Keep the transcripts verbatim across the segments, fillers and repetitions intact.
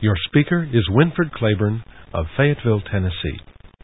Your speaker is Winford Claiborne of Fayetteville, Tennessee.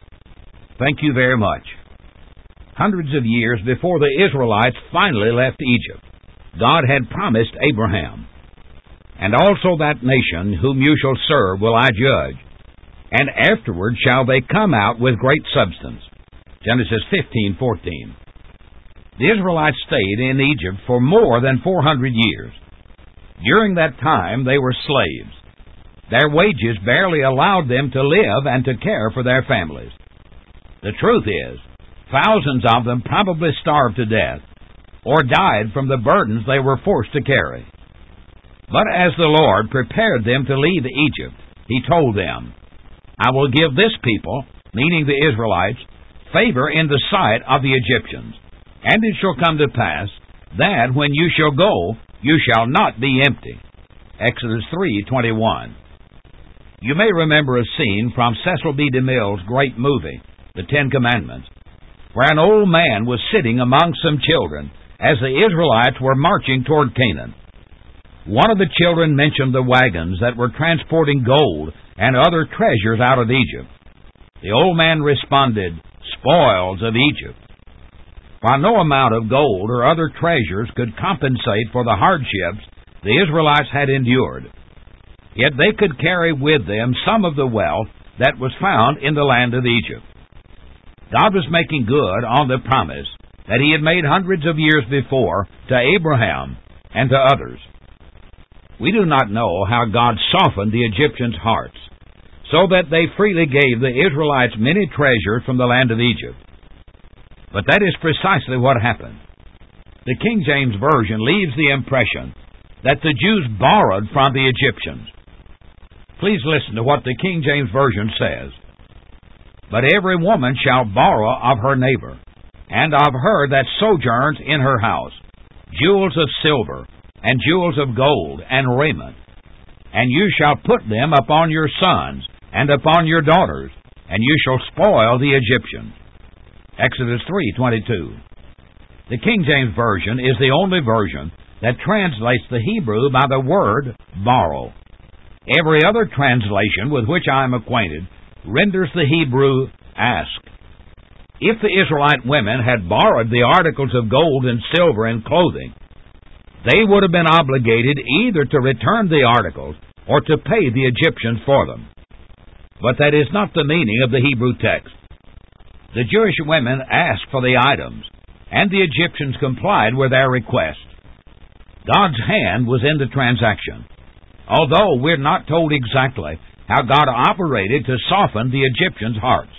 Thank you very much. Hundreds of years before the Israelites finally left Egypt, God had promised Abraham, "And also that nation whom you shall serve will I judge, and afterward shall they come out with great substance." Genesis fifteen fourteen. The Israelites stayed in Egypt for more than four hundred years. During that time they were slaves. Their wages barely allowed them to live and to care for their families. The truth is, thousands of them probably starved to death or died from the burdens they were forced to carry. But as the Lord prepared them to leave Egypt, He told them, "I will give this people," meaning the Israelites, "favor in the sight of the Egyptians. And it shall come to pass that when you shall go, you shall not be empty." Exodus three twenty-one. You may remember a scene from Cecil B. DeMille's great movie, The Ten Commandments, where an old man was sitting among some children as the Israelites were marching toward Canaan. One of the children mentioned the wagons that were transporting gold and other treasures out of Egypt. The old man responded, "Spoils of Egypt." While no amount of gold or other treasures could compensate for the hardships the Israelites had endured, yet they could carry with them some of the wealth that was found in the land of Egypt. God was making good on the promise that He had made hundreds of years before to Abraham and to others. We do not know how God softened the Egyptians' hearts so that they freely gave the Israelites many treasures from the land of Egypt. But that is precisely what happened. The King James Version leaves the impression that the Jews borrowed from the Egyptians. Please listen to what the King James Version says. "But every woman shall borrow of her neighbor, and of her that sojourns in her house, jewels of silver, and jewels of gold, and raiment. And you shall put them upon your sons, and upon your daughters, and you shall spoil the Egyptians." Exodus three twenty-two. The King James Version is the only version that translates the Hebrew by the word borrow. Every other translation with which I am acquainted renders the Hebrew ask. If the Israelite women had borrowed the articles of gold and silver and clothing, they would have been obligated either to return the articles or to pay the Egyptians for them. But that is not the meaning of the Hebrew text. The Jewish women asked for the items, and the Egyptians complied with their request. God's hand was in the transaction, although we're not told exactly how God operated to soften the Egyptians' hearts.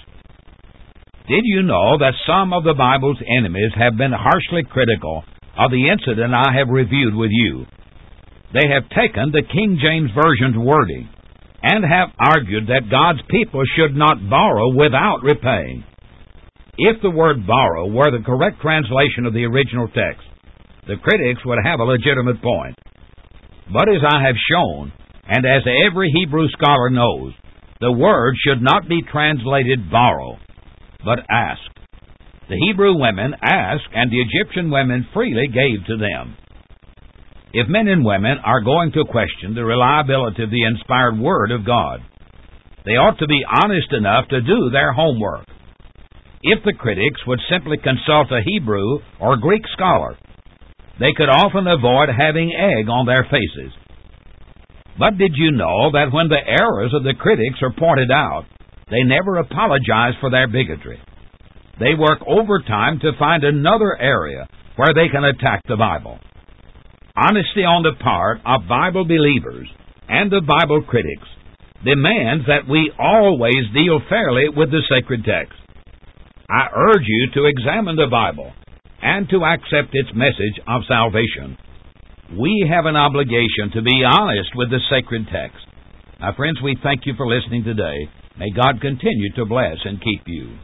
Did you know that some of the Bible's enemies have been harshly critical of the incident I have reviewed with you? They have taken the King James Version's wording and have argued that God's people should not borrow without repaying. If the word borrow were the correct translation of the original text, the critics would have a legitimate point. But as I have shown, and as every Hebrew scholar knows, the word should not be translated borrow, but ask. The Hebrew women asked, and the Egyptian women freely gave to them. If men and women are going to question the reliability of the inspired Word of God, they ought to be honest enough to do their homework. If the critics would simply consult a Hebrew or Greek scholar, they could often avoid having egg on their faces. But did you know that when the errors of the critics are pointed out, they never apologize for their bigotry? They work overtime to find another area where they can attack the Bible. Honesty on the part of Bible believers and of Bible critics demands that we always deal fairly with the sacred text. I urge you to examine the Bible and to accept its message of salvation. We have an obligation to be honest with the sacred text. My friends, we thank you for listening today. May God continue to bless and keep you.